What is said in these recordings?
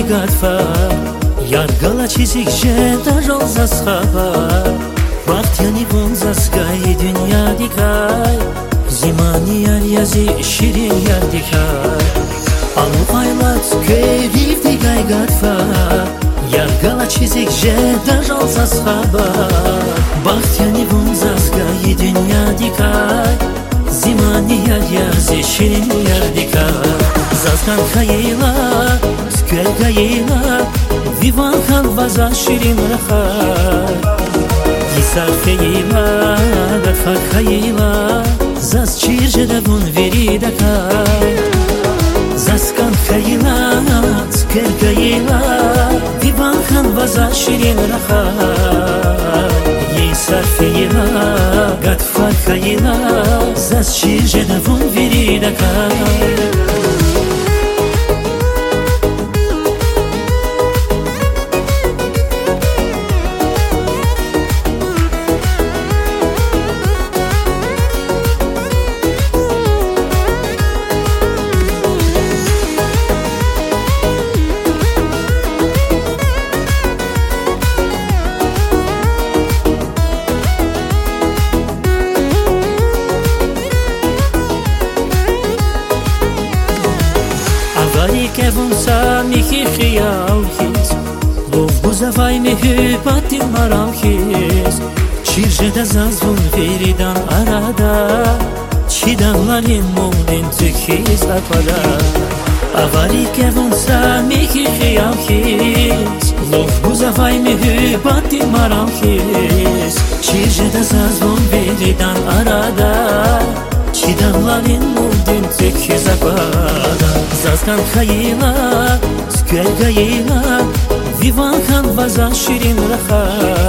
гатфа яргала чизик же дажал засхаба вахтяни вон заскай дюня дикай зимани альязи ширин ярдикай алуфайлат кайриф дигай гатфа яргала чизик же дажал засхаба вахтяни вон заскай дюня дикай зимани альязи ширин ярдикай заскан хайла скайла виван хан ваза ширин раха Исар хайла гатфар хайла зас чирже давун веридакай заскан хайла скайла виван хан ваза ширин раха Исар хайла гатфар хайла зас чирже давун веридакай Kevunsa miki khiyalkis Lov buzavay mehu batin maralkis Çirje de zazvun veridan arada Çidanlarin moldin tükiz apada Avari kevunsa miki khiyalkis Lov buzavay mehu batin maralkis Çirje de zazvun veridan arada Çidanlarin moldin tükiz apada Zaskan hayla, skayla, vivan khan vaza shirin raha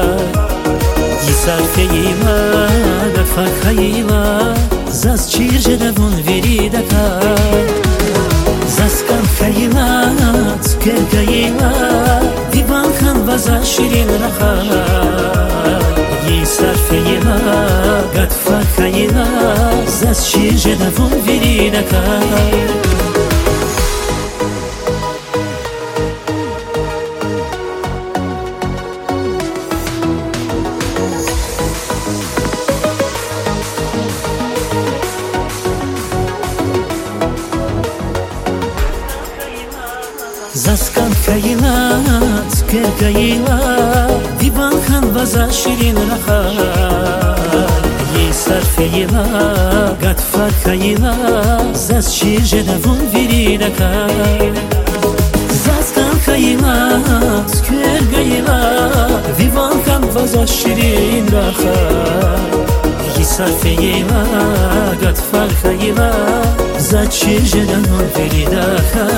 Yisar hayla, gafar hayla, zas chirje davun veridakay Zaskan hayla, skayla, vivan khan vaza shirin raha Yisar hayla, gafar hayla, zas chirje davun veridakay Zaskam kayla, skayla, vivan khan vaza shirin raha Yisar kayla, gatfar kayla, zas chirje davun viridakay Zaskam kayla, skayla, vivan khan vaza shirin raha Yisar kayla, gatfar kayla, zas chirje davun viridakay